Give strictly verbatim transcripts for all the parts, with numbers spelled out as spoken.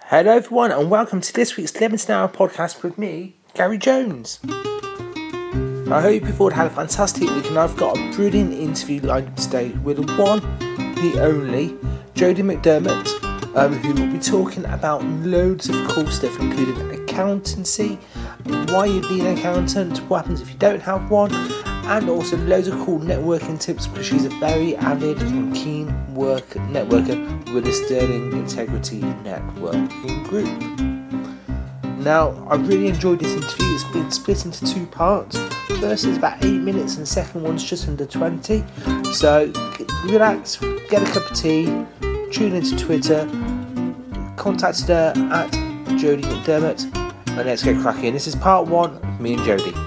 Hello everyone and welcome to this week's Lemons an Hour podcast with me, Gary Jones. I hope you've all had a fantastic week and I've got a brilliant interview lined up today with the one, the only, Jodie McDermott, um, who will be talking about loads of cool stuff including accountancy, why you need an accountant, what happens if you don't have one, and also loads of cool networking tips because she's a very avid and keen work networker with the Sterling Integrity Networking Group. Now, I really enjoyed this interview. It's been split into two parts. First is about eight minutes and the second one's just under twenty. So relax, get a cup of tea, tune into Twitter, contact her at Jodie McDermott, and let's get cracking. This is part one of me and Jodie.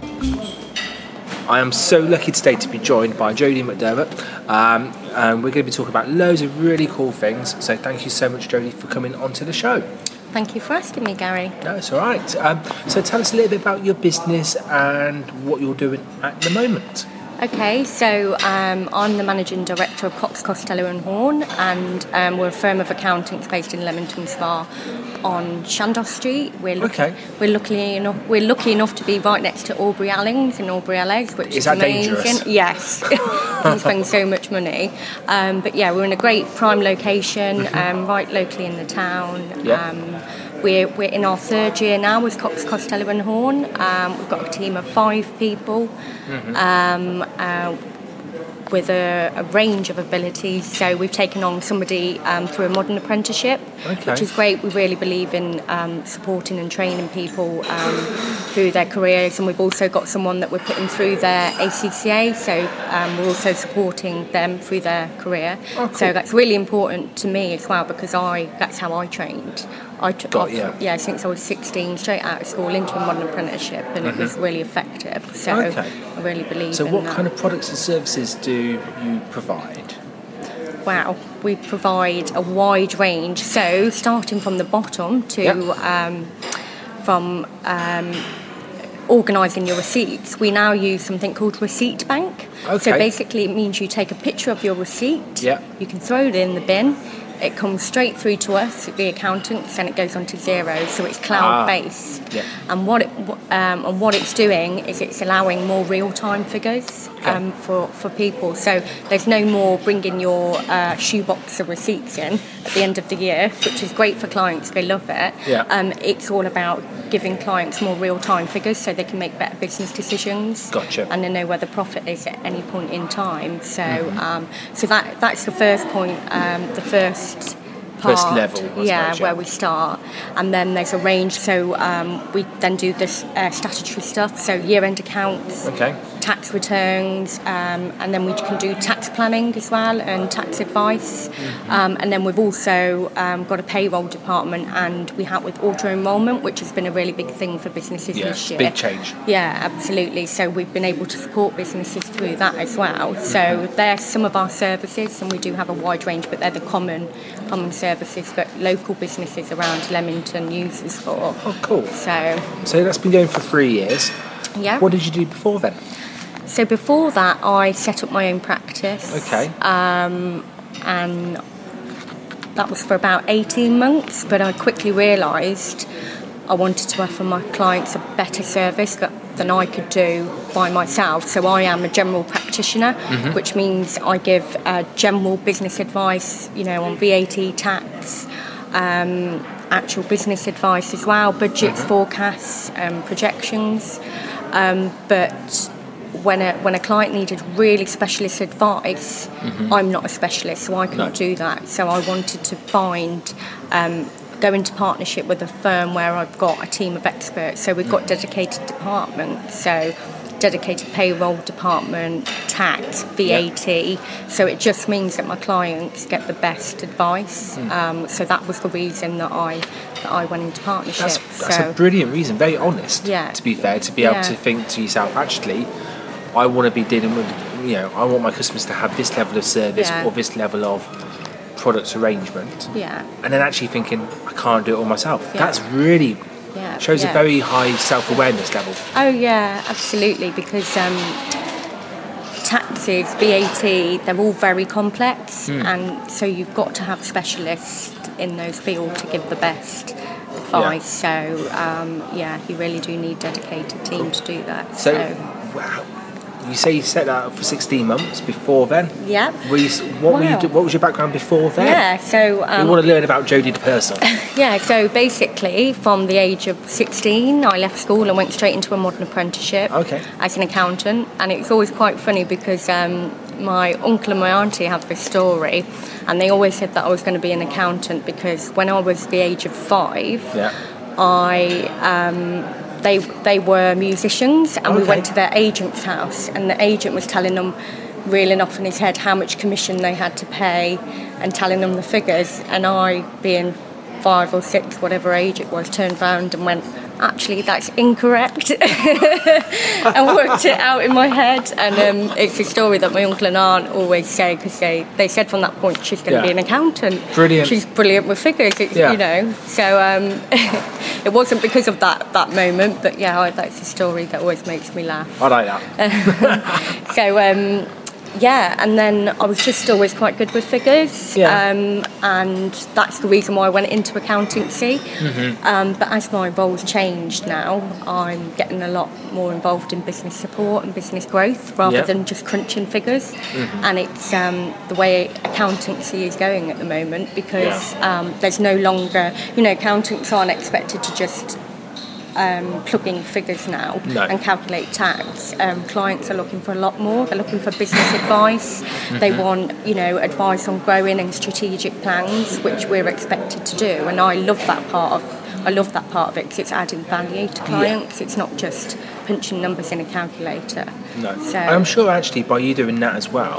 I am so lucky today to be joined by Jodie McDermott, um, and we're going to be talking about loads of really cool things. So thank you so much, Jodie, for coming onto the show. Thank you for asking me, Gary. No, it's all right. Um, so tell us a little bit about your business and what you're doing at the moment. Okay, so um, I'm the Managing Director of Cox Costello and Horn, and um, we're a firm of accountants based in Leamington Spa on Chandos Street. We're lucky, okay. We're lucky enough. We're lucky enough to be right next to Aubrey Allings in Aubrey Allings, which is, is that amazing. Dangerous? Yes, you spend so much money. Um, but yeah, we're in a great prime location, um, right locally in the town. Yeah. Um, We're, we're in our third year now with Cox Costello and Horn. Um, we've got a team of five people mm-hmm. um, uh, with a, a range of abilities. So we've taken on somebody um, through a modern apprenticeship, okay. which is great. We really believe in um, supporting and training people um, through their careers. And we've also got someone that we're putting through their A C C A. So um, we're also supporting them through their career. Oh, cool. So that's really important to me as well because I that's how I trained. I t- Got, yeah. yeah, since I was sixteen, straight out of school into a modern apprenticeship, and mm-hmm. it was really effective. So okay. I really believe so in So what that. kind of products and services do you provide? Wow, we provide a wide range. So starting from the bottom to yep. um, from um, organising your receipts, we now use something called Receipt Bank. Okay. So basically it means you take a picture of your receipt, yep. you can throw it in the bin, it comes straight through to us, the accountants, and it goes on to zero, so it's cloud-based. Ah, yeah. And what it um, and what it's doing is it's allowing more real-time figures okay. um, for, for people. So there's no more bringing your uh, shoebox of receipts in at the end of the year, which is great for clients, they love it. Yeah. Um, it's all about giving clients more real-time figures so they can make better business decisions. Gotcha. And they know where the profit is at any point in time. So mm-hmm. um, so that that's the first point, um, the first part, first level, I yeah, suppose, yeah, where we start, and then there's a range. So um, we then do this uh, statutory stuff, so year-end accounts, okay. tax returns, um, and then we can do tax planning as well and tax advice. Mm-hmm. Um, and then we've also um, got a payroll department, and we help with auto enrolment, which has been a really big thing for businesses yeah, this year. Big change. Yeah, absolutely. So we've been able to support businesses through that as well. So mm-hmm. they're some of our services, and we do have a wide range, but they're the common common services that local businesses around Leamington use us for. Oh, cool. So, so that's been going for three years. Yeah. What did you do before then? So before that, I set up my own practice. Okay. Um, and that was for about eighteen months, but I quickly realised I wanted to offer my clients a better service that, than I could do by myself. So I am a general practitioner, mm-hmm. which means I give uh, general business advice, you know, on V A T, tax, um, actual business advice as well, budgets, mm-hmm. forecasts, um, projections. Um, but when a when a client needed really specialist advice, mm-hmm. I'm not a specialist, so I couldn't no. do that. So I wanted to find um, go into partnership with a firm where I've got a team of experts. So we've got dedicated departments, so dedicated payroll department, tax, V A T. Yep. So it just means that my clients get the best advice. Mm. Um, so that was the reason that I that I went into partnership. That's, that's so, a brilliant reason, very honest, yeah. to be fair, to be able yeah. to think to yourself, actually, I want to be dealing with, you know, I want my customers to have this level of service yeah. or this level of product arrangement, yeah, and then actually thinking I can't do it all myself. Yeah. That's really yeah. shows yeah. a very high self-awareness level. Oh yeah, absolutely, because um, taxes, V A T, they're all very complex, mm. and so you've got to have specialists in those fields to give the best advice. Yeah. So um, yeah, you really do need a dedicated team to do that. So, so. wow. You say you set that up for sixteen months before then? Yeah. Were you, what, wow. were you do, what was your background before then? Yeah, so... Um, we want to learn about Jodie the person. Yeah, so basically from the age of sixteen, I left school and went straight into a modern apprenticeship okay. as an accountant. And it's always quite funny because um, my uncle and my auntie have this story, and they always said that I was going to be an accountant because when I was the age of five, yeah. I... Um, They they were musicians, and okay. we went to their agent's house, and the agent was telling them, reeling off in his head how much commission they had to pay, and telling them the figures. And I, being five or six, whatever age it was, turned round and went, actually, that's incorrect, and worked it out in my head. And um, it's a story that my uncle and aunt always say, because they, they said from that point she's going to yeah. be an accountant. Brilliant. She's brilliant with figures, it's, yeah. you know. So um, it wasn't because of that, that moment, but yeah, I, that's a story that always makes me laugh. I like that. So um, yeah, and then I was just always quite good with figures, yeah. um, and that's the reason why I went into accountancy. Mm-hmm. Um, but as my role's changed now, I'm getting a lot more involved in business support and business growth rather yep. than just crunching figures. Mm-hmm. And it's um, the way accountancy is going at the moment, because yeah. um, there's no longer, you know, accountants aren't expected to just Um, plugging figures now no. and calculate tax. Um, clients are looking for a lot more. They're looking for business advice. Mm-hmm. They want, you know, advice on growing and strategic plans, which we're expected to do. And I love that part of. I love that part of it because it's adding value to clients. Yeah. It's not just punching numbers in a calculator. No. So I'm sure actually by you doing that as well,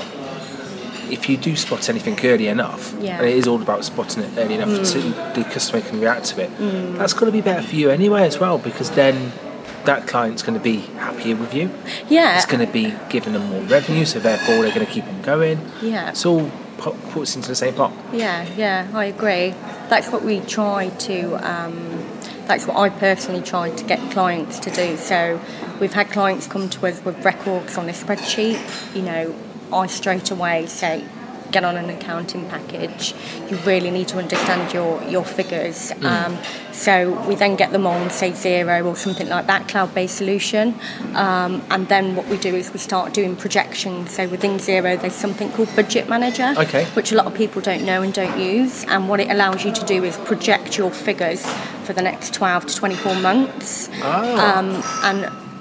if you do spot anything early enough, yeah. and it is all about spotting it early enough mm. so the customer can react to it, mm. that's going to be better for you anyway as well, because then that client's going to be happier with you. Yeah. It's going to be giving them more revenue, so therefore they're going to keep on going. Yeah. It's all put, puts into the same pot. Yeah, yeah, I agree. That's what we try to... Um, That's what I personally try to get clients to do. So we've had clients come to us with records on a spreadsheet. You know, I straight away say, get on an accounting package. You really need to understand your, your figures. Mm. Um, so we then get them on, say, Xero or something like that, cloud-based solution. Um, and then what we do is we start doing projections. So within Xero, there's something called Budget Manager, okay. which a lot of people don't know and don't use. And what it allows you to do is project your figures for the next twelve to twenty-four months. Oh. Um, and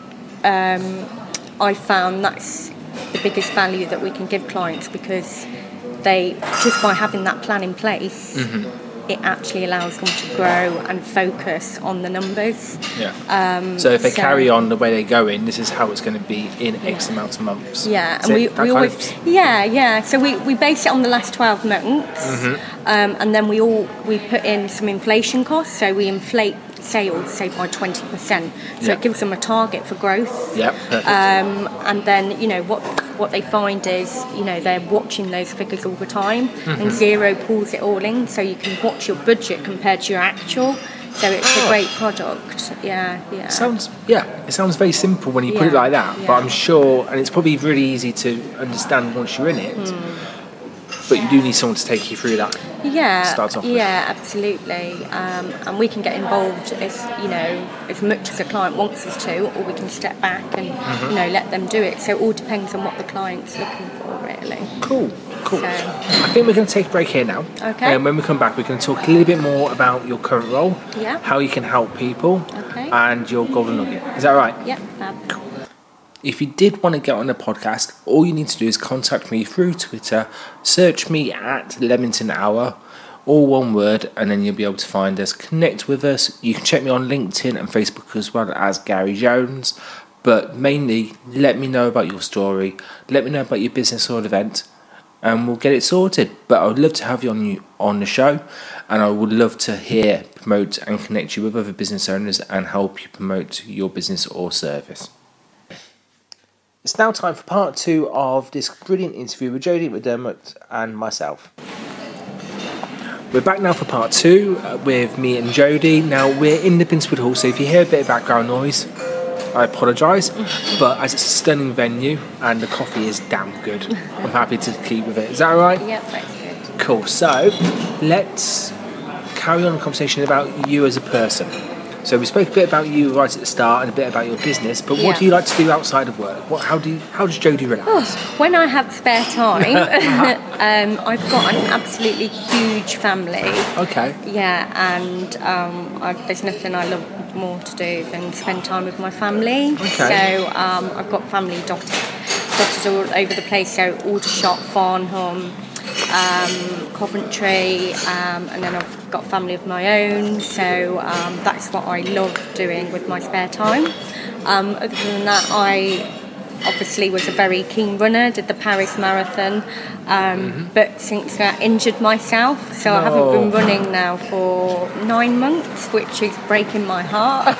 um, I found that's the biggest value that we can give clients, because they, just by having that plan in place, mm-hmm. it actually allows them to grow and focus on the numbers. Yeah. Um, so if they so, carry on the way they go in, this is how it's going to be in yeah. X amount of months. Yeah, Is and we, we always of... yeah yeah. So we, we base it on the last twelve months, mm-hmm. um, and then we all we put in some inflation costs. So we inflate sales, say, by twenty percent. So yeah. it gives them a target for growth. Yeah, perfect. Um, and then, you know, what what they find is, you know, they're watching those figures all the time, mm-hmm. and Xero pulls it all in, so you can watch your budget compared to your actual. So it's oh. a great product. Yeah, yeah. Sounds yeah. It sounds very simple when you yeah. put it like that, yeah. but I'm sure, and it's probably really easy to understand once you're in it. Mm. But you do need someone to take you through that. Yeah, start off yeah, with. absolutely. Um, and we can get involved as you know as much as the client wants us to, or we can step back and mm-hmm. you know let them do it. So it all depends on what the client's looking for, really. Cool, cool. So, I think we're going to take a break here now. Okay. And when we come back, we're going to talk a little bit more about your current role, yeah. how you can help people, okay. and your golden nugget. Is that right? Yep. Fab. Cool. If you did want to get on the podcast, all you need to do is contact me through Twitter, search me at Leamington Hour, all one word, and then you'll be able to find us, connect with us. You can check me on LinkedIn and Facebook as well as Gary Jones, but mainly let me know about your story, let me know about your business or event, and we'll get it sorted. But I would love to have you on, you on the show, and I would love to hear, promote and connect you with other business owners and help you promote your business or service. It's now time for part two of this brilliant interview with Jodie McDermott and myself. We're back now for part two uh, with me and Jodie. Now, we're in the Binswood Hall, so if you hear a bit of background noise, I apologise. But as it's a stunning venue and the coffee is damn good, I'm happy to keep with it. Is that all right? Yep, that's good. Cool. So, let's carry on a conversation about you as a person. So we spoke a bit about you right at the start and a bit about your business, but what Yeah. do you like to do outside of work? What, how do you, how does Jodie relax? Oh, when I have spare time, um, I've got an absolutely huge family. Okay. Yeah, and um, I, there's nothing I love more to do than spend time with my family. Okay. So um, I've got family dotted, dotted all over the place. So Aldershot, Farnham, um, Coventry, um, and then I've got family of my own. So um, that's what I love doing with my spare time. Um, other than that, I obviously was a very keen runner, did the Paris Marathon, um, mm-hmm. but since I injured myself, so no. I haven't been running now for nine months, which is breaking my heart.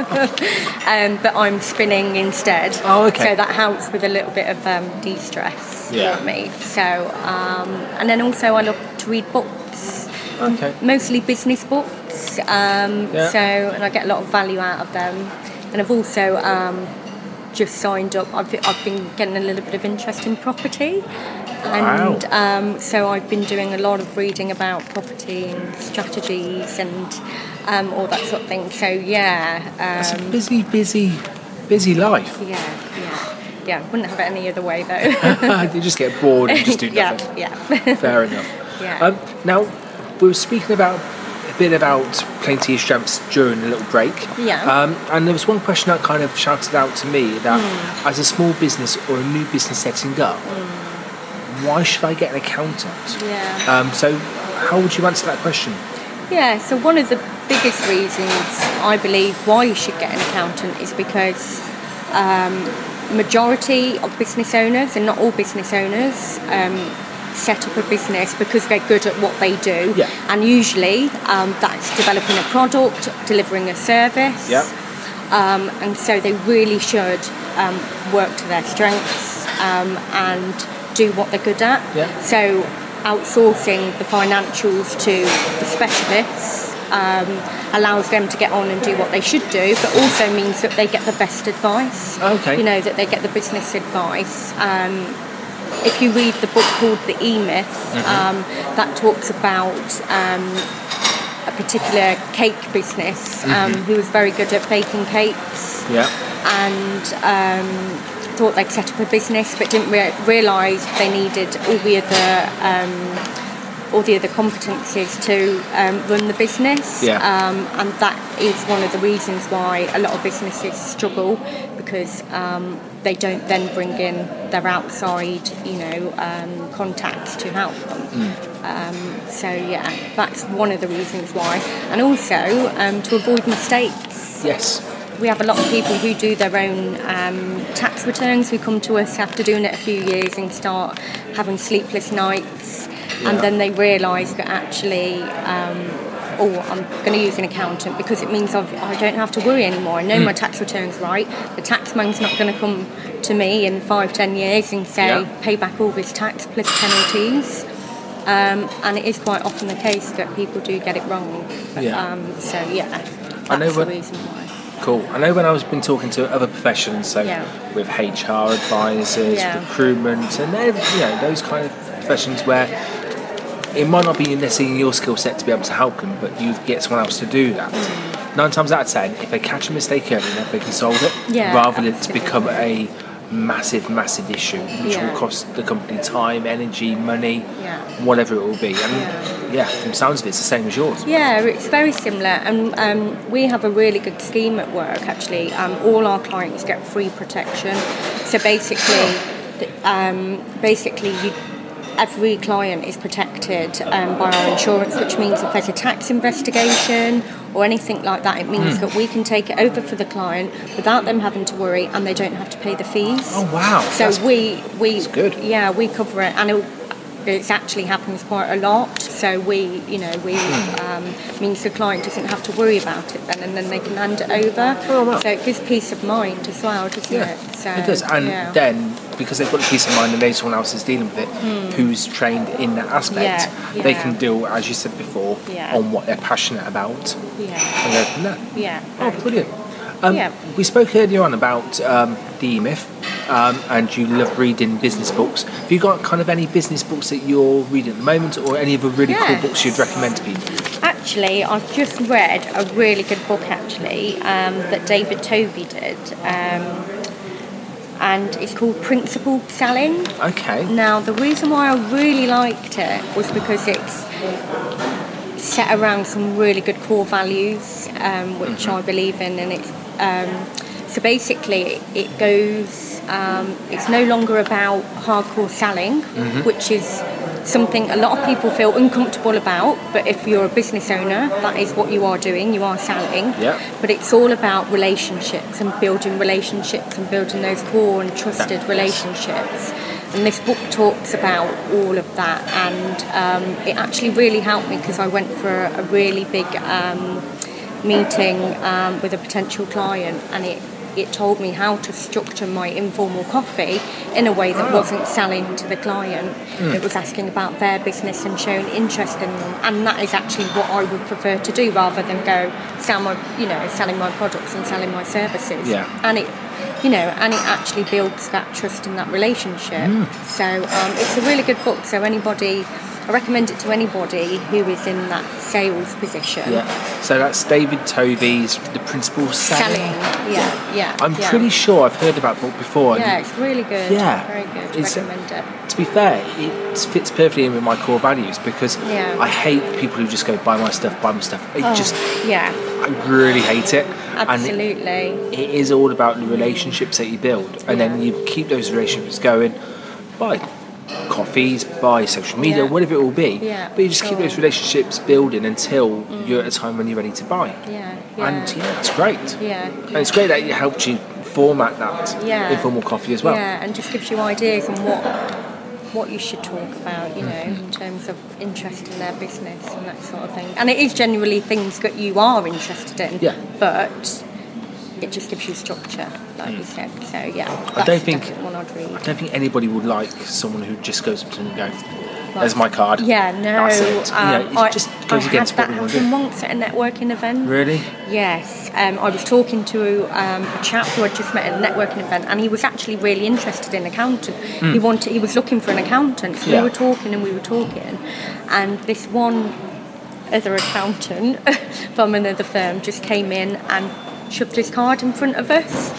um, but I'm spinning instead. Oh, okay. So that helps with a little bit of um, de-stress yeah. for me. So, um, and then also I love to read books. Okay. Mostly business books. Um, yeah. So, and I get a lot of value out of them. And I've also um, just signed up. I've, I've been getting a little bit of interest in property, and wow. um, so I've been doing a lot of reading about property and strategies and um, all that sort of thing. So yeah, um, that's a busy, busy, busy life. Yeah, yeah, yeah. Wouldn't have it any other way though. You just get bored and just do nothing. Yeah, yeah. Fair enough. Yeah. Um, now we were speaking about. A bit about playing to your strengths during a little break. Yeah. Um, and there was one question that kind of shouted out to me that mm. as a small business or a new business setting up, mm. why should I get an accountant? Yeah. Um, so how would you answer that question? Yeah, so one of the biggest reasons I believe why you should get an accountant is because um, majority of business owners, and not all business owners, um, set up a business because they're good at what they do, yeah. and usually um, that's developing a product, delivering a service, yeah. um, and so they really should um, work to their strengths um, and do what they're good at. Yeah. So outsourcing the financials to the specialists um, allows them to get on and do what they should do, but also means that they get the best advice. Okay. You know, that they get the business advice. Um, If you read the book called The E-Myth, mm-hmm. um, that talks about um, a particular cake business um, mm-hmm. who was very good at baking cakes, yeah. and um, thought they'd set up a business, but didn't re- realise they needed all the other um, all the other competencies to um, run the business, yeah. um, and that is one of the reasons why a lot of businesses struggle, because um, they don't then bring in their outside, you know, um, contacts to help them. Mm. Um, so yeah, that's one of the reasons why, and also um, to avoid mistakes. Yes. We have a lot of people who do their own um, tax returns who come to us after doing it a few years and start having sleepless nights, yeah. and then they realise that actually. Um, oh, I'm going to use an accountant because it means I've, I don't have to worry anymore. I know mm. my tax return's right. The taxman's not going to come to me in five, ten years and say, yeah. pay back all this tax plus penalties. Um, and it is quite often the case that people do get it wrong. Yeah. Um, so, yeah, that's I know when, the reason why. Cool. I know when I was been talking to other professions, so yeah. with H R advisors, yeah. recruitment, and you know those kind of professions where it might not be necessarily in your skill set to be able to help them, but you get someone else to do that. Mm. Nine times out of ten, if they catch a mistake early enough, they can solve it, yeah, rather than absolutely. it's become a massive, massive issue, which yeah. will cost the company time, energy, money, yeah. whatever it will be. And yeah. yeah, from the sounds of it, it's the same as yours. Yeah, it's very similar, and um, we have a really good scheme at work. Actually, um, all our clients get free protection. So basically, um, basically you. Every client is protected um, by our insurance, which means if there's a tax investigation or anything like that, it means mm. that we can take it over for the client without them having to worry, and they don't have to pay the fees. Oh wow! So that's, we we that's good. Yeah, we cover it, and it, it actually happens quite a lot. So we, you know, we mm. um, means the client doesn't have to worry about it then, and then they can hand it over. Oh, wow. So it gives peace of mind as well, doesn't yeah, it? So, it does, and yeah. then. Because they've got the peace of mind and they know someone else is dealing with it mm. who's trained in that aspect, yeah, yeah. they can deal, as you said before, yeah. on what they're passionate about yeah. and go from there. Yeah. Oh, brilliant. Um, yeah. We spoke earlier on about um, the E-Myth um, and you love reading business books. Have you got kind of any business books that you're reading at the moment, or any of the really yes. cool books you'd recommend to people? actually, I've just read a really good book actually um, that David Tovey did, um, and it's called Principled Selling. Okay. Now, the reason why I really liked it was because it's set around some really good core values, um, which mm-hmm. I believe in, and it's um, so basically it goes. Um, it's no longer about hardcore selling, mm-hmm. which is something a lot of people feel uncomfortable about, but if you're a business owner, that is what you are doing, you are selling. Yeah. But it's all about relationships and building relationships and building those core and trusted that, relationships. And this book talks about all of that, and um, it actually really helped me because I went for a, a really big um, meeting um, with a potential client, and it it told me how to structure my informal coffee in a way that oh. wasn't selling to the client. Mm. It was asking about their business and showing interest in them, and that is actually what I would prefer to do rather than go sell my, you know, selling my products and selling my services. Yeah. And it, you know, and it actually builds that trust and that relationship. Mm. So um, it's a really good book. So anybody, I recommend it to anybody who is in that sales position. Yeah. So that's David Tovey's The Principled Selling. Selling. Yeah. Yeah. I'm yeah. pretty sure I've heard about that book before. Yeah, it's really good. Yeah. Very good. It's, recommend it. To be fair, it fits perfectly in with my core values because yeah. I hate people who just go buy my stuff, buy my stuff. It oh, just yeah. I really hate it. Absolutely. And it, it is all about the relationships that you build, and yeah. then you keep those relationships going by coffees, by social media, yeah. whatever it will be. Yeah, but you just sure. keep those relationships building until mm. you're at a time when you're ready to buy. Yeah, yeah. And yeah, that's great. Yeah, and it's great that it helped you format that yeah. informal coffee as well. Yeah, and just gives you ideas on what what you should talk about, you know, mm-hmm. in terms of interest in their business and that sort of thing. And it is generally things that you are interested in. Yeah. But it just gives you structure, like you said. So yeah, I don't think one I'd read. I don't think anybody would like someone who just goes up to them and goes, "There's my card." Yeah, no. That's it. Um, you know, it I, just goes I against had what that we want to happen do. once at a networking event. Really? Yes. Um, I was talking to um, a chap who I'd just met at a networking event, and he was actually really interested in accounting. Mm. He wanted, he was looking for an accountant. So yeah. we were talking and we were talking, and this one other accountant from another firm just came in and shoved his card in front of us,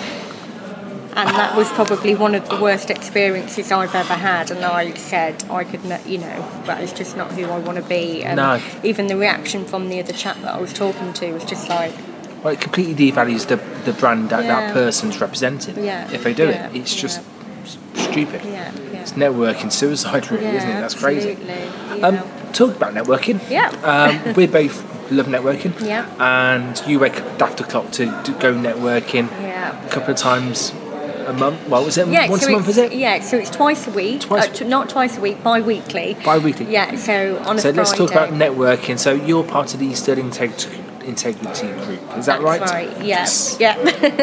and that was probably one of the worst experiences I've ever had. And I said I could not, you know, that is just not who I want to be. And no. even the reaction from the other chap that I was talking to was just like, well, it completely devalues the the brand that yeah. that person's representing. Yeah. If they do yeah. it, it's just yeah. stupid. Yeah. Yeah. It's networking suicide, really, yeah, isn't it? That's absolutely. crazy. Yeah. Um, talk about networking. Yeah. um, we both love networking. Yeah. And you wake up after clock to, to go networking. Yeah. A couple of times a month. Well, was it yeah, once so a month? Is it? Yeah. So it's twice a week. Twice. Uh, t- not twice a week. Bi-weekly. Bi-weekly. Yeah. So on a so Friday. let's talk about networking. So you're part of the Sterling Integrity Integrity Group. Is that That's right? right. Yes. Yeah.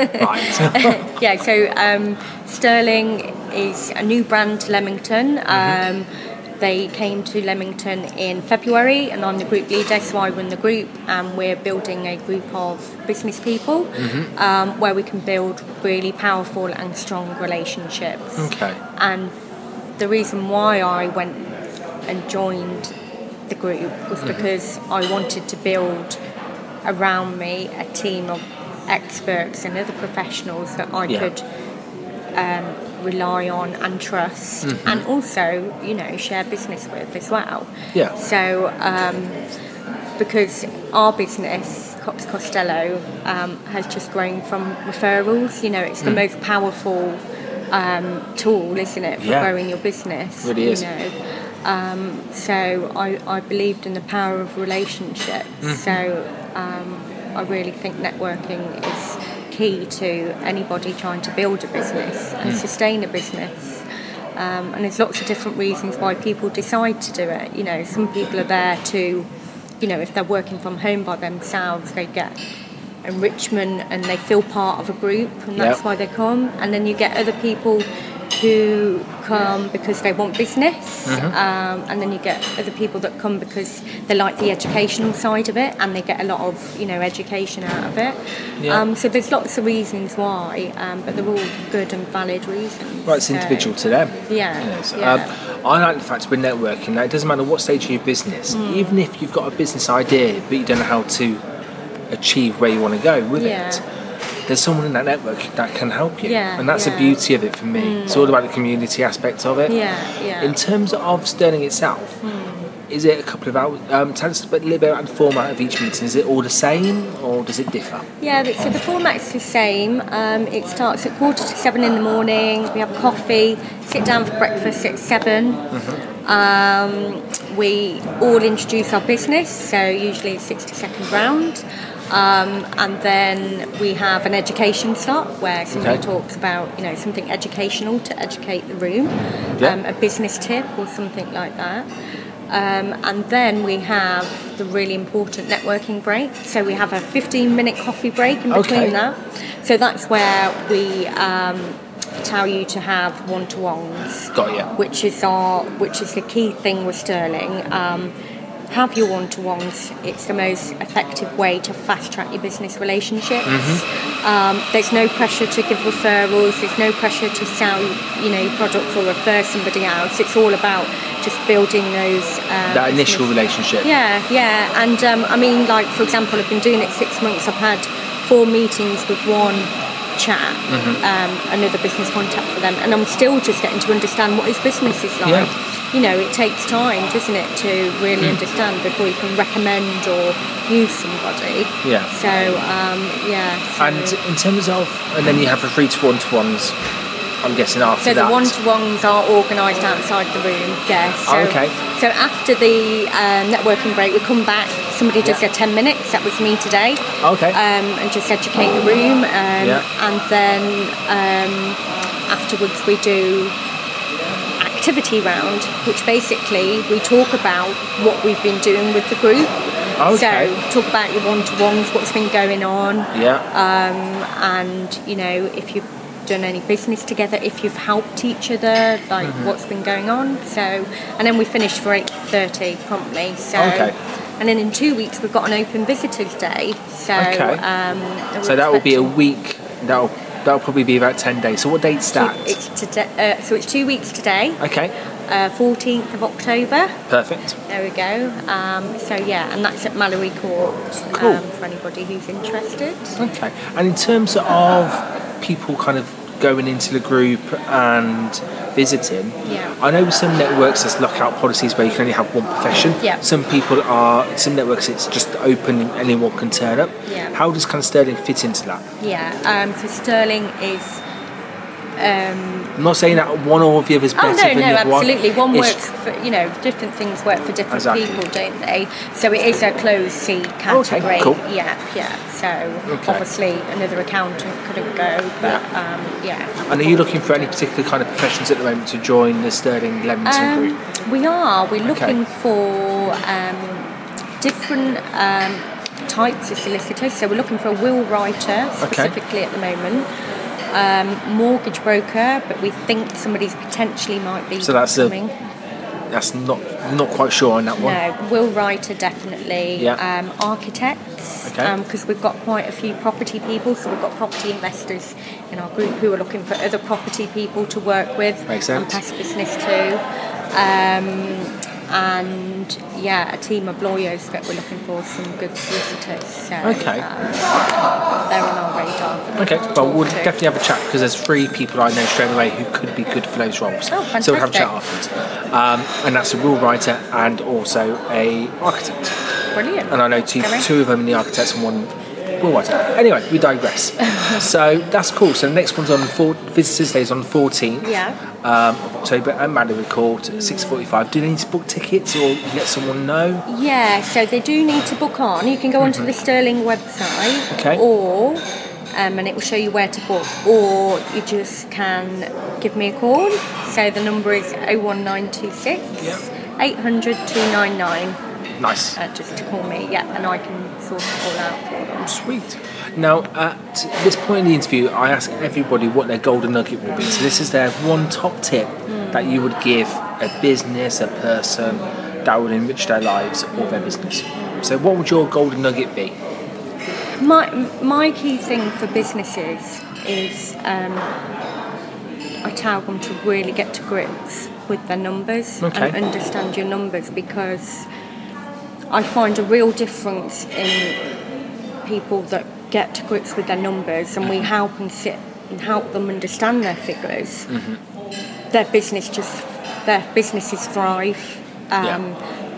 Right. yeah. So um, Sterling is a new brand to Leamington. Um, mm-hmm. They came to Leamington in February, and I'm the group leader, so I run the group, and we're building a group of business people mm-hmm. um, where we can build really powerful and strong relationships. Okay. And the reason why I went and joined the group was mm-hmm. because I wanted to build around me a team of experts and other professionals that I yeah. could um, rely on and trust mm-hmm. and also, you know, share business with as well. Yeah. So um, because our business, Cox Costello, um, has just grown from referrals. You know, it's the mm. most powerful um, tool, isn't it, for yeah. growing your business? It really is. You know? Um, so I, I believed in the power of relationships. Mm-hmm. So um, I really think networking is key to anybody trying to build a business and mm. sustain a business. Um, and there's lots of different reasons why people decide to do it. You know, some people are there to, you know, if they're working from home by themselves, they get enrichment and they feel part of a group, and that's yep. why they come. And then you get other people who come because they want business, Mm-hmm. um, and then you get other people that come because they like the educational side of it and they get a lot of, you know, education out of it. Yeah. Um, so there's lots of reasons why, um, but they're all good and valid reasons. Right, it's So, individual to them. Yeah, Yes. yeah. Um, I like the fact with networking that it doesn't matter what stage of your business, Mm. even if you've got a business idea but you don't know how to achieve where you want to go with Yeah. it, there's someone in that network that can help you. Yeah, And that's yeah. the beauty of it for me. It's all about the community aspect of it. Yeah, yeah. In terms of Sterling itself, is it a couple of hours? Um, tell us a bit- little bit about the format of each meeting. Is it all the same or does it differ? Yeah, but- so the format's the same. Um, it starts at quarter to seven in the morning. We have coffee, sit down for breakfast at seven. Um, we all introduce our business, so usually it's sixty second round. Um, and then we have an education slot where somebody Okay. talks about, you know, something educational to educate the room, Yeah. um, a business tip or something like that. Um, and then we have the really important networking break. So we have a fifteen minute coffee break in between Okay. that. So that's where we um, tell you to have one-to-ones. Got you. Which is our, which is the key thing with Sterling. Um, have your one-to-ones. It's the most effective way to fast-track your business relationships. Mm-hmm. Um, there's no pressure to give referrals. There's no pressure to sell, you know, your products or refer somebody else. It's all about just building those. Um, That initial business- relationship. Yeah, yeah. And um, I mean, like for example, I've been doing it six months. I've had four meetings with one chat, Mm-hmm. um, another business contact for them, and I'm still just getting to understand what his business is like. Yeah. You know, it takes time, doesn't it, to really Mm. understand before you can recommend or use somebody. Yeah. So, um, yeah. So, And in terms of, and then you have the three to one to ones, I'm guessing after so that. the one-to-ones are organised outside the room, yeah. So, Oh, okay. So after the um, networking break, we come back, somebody does Yeah. their ten minutes, that was me today. Okay. Um, and just educate the room. Um, Yeah. And then um, afterwards we do activity round, which basically we talk about what we've been doing with the group. Okay. So talk about your one-to-ones, what's been going on, yeah. and you know, if you've done any business together, if you've helped each other, like Mm-hmm. what's been going on. So, and then we finish for eight thirty promptly. So, Okay. and then in two weeks we've got an open visitors day. So, Okay. um, we're So that will be a expecting- week. That'll that'll probably be about ten days. So what date's that? It's today. Uh, so it's two weeks today, Okay. uh, fourteenth of October. Perfect. There we go. Um, so yeah, and that's at Mallory Court. Cool. Um, for anybody who's interested. Okay. And in terms of people kind of going into the group and visiting, Yeah. I know some networks there's lockout policies where you can only have one profession. Yeah. Some people are, some networks it's just open and anyone can turn up. Yeah. How does kind of Sterling fit into that? Yeah. Um, so Sterling is. Um, I'm not saying that one or the other is better Oh no, than no, the other one. absolutely. One It's- works for, you know, different things work for different Exactly. people, don't they? So it is a closed C category. cool. Yeah, yeah. So Okay. obviously another accountant couldn't go, but um, yeah. And are you looking for any particular kind of professions at the moment to join the Sterling Leamington Um, group? we are. We're Okay. looking for um, different um, types of solicitors. So we're looking for a will writer specifically at the moment. Um, mortgage broker, but we think somebody's potentially might be So that's a- coming. That's not not quite sure on that one. No, will writer definitely. Yeah. Um, architects, Okay. because we've got quite a few property people, so we've got property investors in our group who are looking for other property people to work with Makes and sense. past business too. Um, and yeah, a team of lawyers that we're looking for, some good solicitors. So, Okay. um, they're on our radar. Okay, to well, we'll talk to. definitely have a chat because there's three people I know straight away who could be good for those roles. Oh, So we'll have a chat fantastic. afterwards. Um, and that's a will writer and also a architect. Brilliant. And I know two, Very. two of them in the architects and one will writer. Anyway, we digress. So that's cool. So the next one's on four, Visitors Day is on the fourteenth Yeah. um, of October at Mallory Court at six forty-five. Do they need to book tickets or let someone know? Yeah, so they do need to book on. You can go onto the Sterling website, Okay. or um, and it will show you where to book, or you just can give me a call. So the number is oh one nine two six, Yeah. eight hundred, two nine nine. Nice. Uh, just to call me, yeah, and I can sort it all out for them. Sweet. Now, at this point in the interview, I ask everybody what their golden nugget will be. So this is their one top tip mm. that you would give a business, a person, that would enrich their lives or their business. So what would your golden nugget be? My my key thing for businesses is um, I tell them to really get to grips with their numbers okay. and understand your numbers, because I find a real difference in people that get to grips with their numbers and we help and sit and help them understand their figures. Mm-hmm. Their business just their businesses thrive. Um, yeah.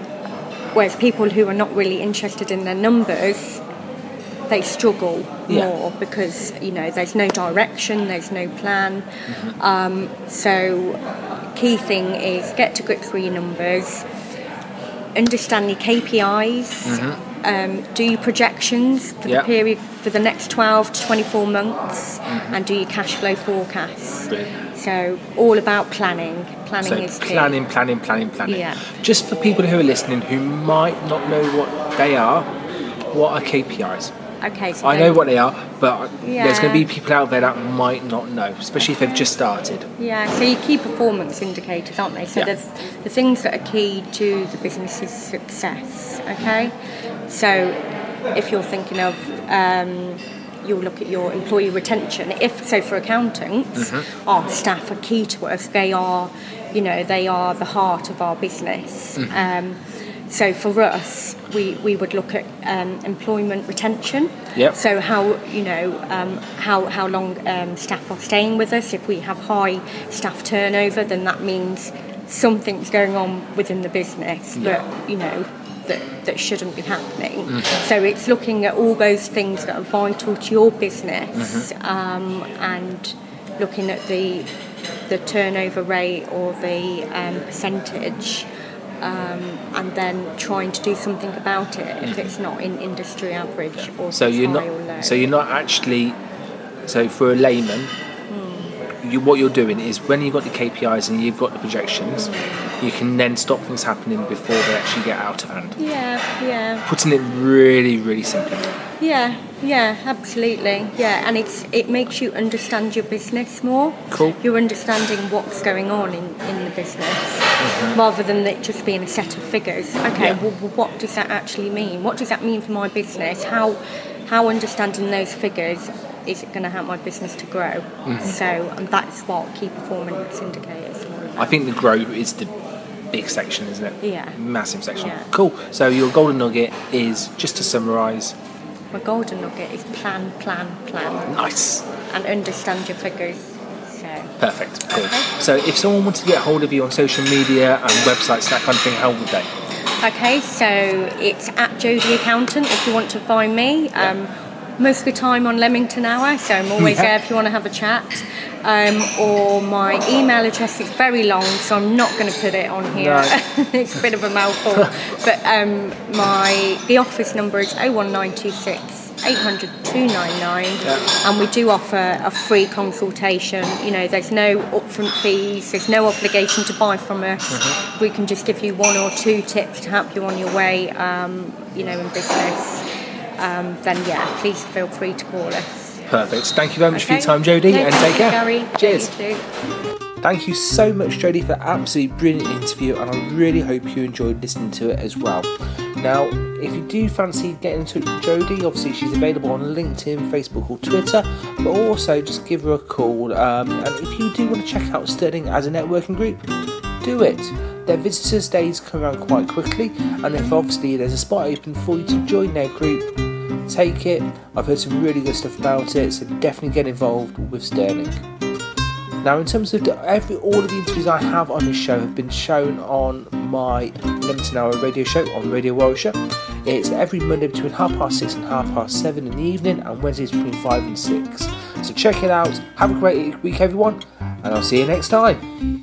Whereas people who are not really interested in their numbers, they struggle yeah. more because, you know, there's no direction, there's no plan. Mm-hmm. Um, so key thing is get to grips with your numbers, understand your K P Is, mm-hmm. um, do your projections for yep. the period for the next twelve to twenty-four months, mm-hmm. and do your cash flow forecasts. Brilliant. So all about planning. Planning so is key. Planning, planning, planning, planning. Yeah. Just for people who are listening who might not know what they are, what are K P Is? Okay, so I know what they are, but yeah. there's going to be people out there that might not know, especially if they've just started. Yeah, so your key performance indicators, aren't they? So yeah. there's the things that are key to the business's success, okay? So if you're thinking of, um, you'll look at your employee retention. If so, for accountants, mm-hmm. our staff are key to us. They are, you know, they are the heart of our business. Mm-hmm. Um, So for us, we, we would look at um, employment retention. Yep. So how you know um, how how long um, staff are staying with us. If we have high staff turnover, then that means something's going on within the business yeah. that you know that that shouldn't be happening. Mm-hmm. So it's looking at all those things that are vital to your business, mm-hmm. um, and looking at the the turnover rate or the um, percentage. Um, and then trying to do something about it if it's not in industry average or so you're not or low. So you're not actually so for a layman mm. you, what you're doing is when you've got the K P Is and you've got the projections mm. you can then stop things happening before they actually get out of hand. Yeah, yeah. Putting it really, really simply. Yeah, yeah, absolutely. Yeah, and it's it makes you understand your business more. Cool. You're understanding what's going on in, in the business, mm-hmm. rather than it just being a set of figures. Okay, yeah. well, what does that actually mean? What does that mean for my business? How how understanding those figures is it going to help my business to grow? Mm-hmm. So, and that's what key performance indicators are. I think the grow is the big section, isn't it? Yeah. Massive section. Yeah. Cool. So your golden nugget is, just to summarise, my golden nugget is plan, plan, plan. Nice. And understand your figures. So. Perfect. Cool. Okay. So if someone wanted to get hold of you on social media and websites, that kind of thing, how would they? Okay, so it's at Jodie Accountant if you want to find me. Um, yeah. Most of the time on Leamington Hour, so I'm always yeah. there if you want to have a chat. Um, or my email address is very long, so I'm not going to put it on here. No. It's a bit of a mouthful. But um, my the office number is oh one nine two six, eight hundred, two nine nine, yeah. and we do offer a free consultation. You know, there's no upfront fees, there's no obligation to buy from us. Mm-hmm. We can just give you one or two tips to help you on your way, um, you know, in business. Um, then yeah, please feel free to call us. Perfect. Thank you very much okay. for your time, Jodie, no, and take care. Gary. Cheers. Yeah, Thank you so much, Jodie, for an absolutely brilliant interview, and I really hope you enjoyed listening to it as well. Now, if you do fancy getting in touch with Jodie, obviously she's available on LinkedIn, Facebook or Twitter, but also just give her a call. Um, and if you do want to check out Sterling as a networking group, do it. Their visitors' days come around quite quickly, and if obviously there's a spot open for you to join their group, take it. I've heard some really good stuff about it, so definitely get involved with Sterling. Now, in terms of the, every all of the interviews I have on this show have been shown on my Leamington Hour radio show on Radio Warwickshire. It's every Monday between half past six and half past seven in the evening, and Wednesdays between five and six. So check it out. Have a great week, everyone, and I'll see you next time.